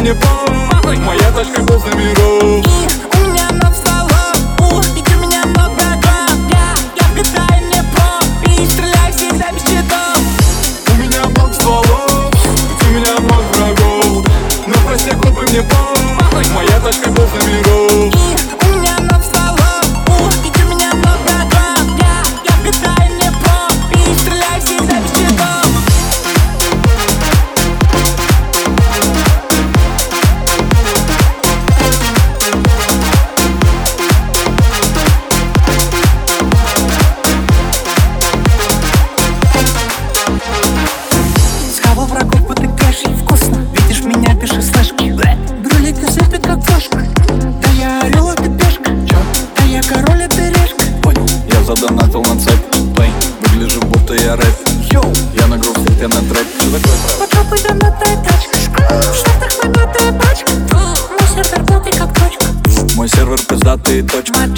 мне похуй, моя тачка полза миров. У меня много стволов, ведь у меня много драм. Я вгадаю мне по и стреляю всегда без щитов. У меня много стволов, ведь у меня много врагов. Но прости, глупый, мне похуй, моя тачка полза миров. У меня много стволов, ведь у меня много драм. Я вгадаю мне по и стреляю всегда без щитов. Задонатил на цепь, плей, выгляжу, будто я рэп. Я на грув, я на трэп. Что такое трэп? Под жопой донатая тачка, в шортах мохнатая пачка. Мой сервер плотный как точка. Мой сервер пиздатый, точка.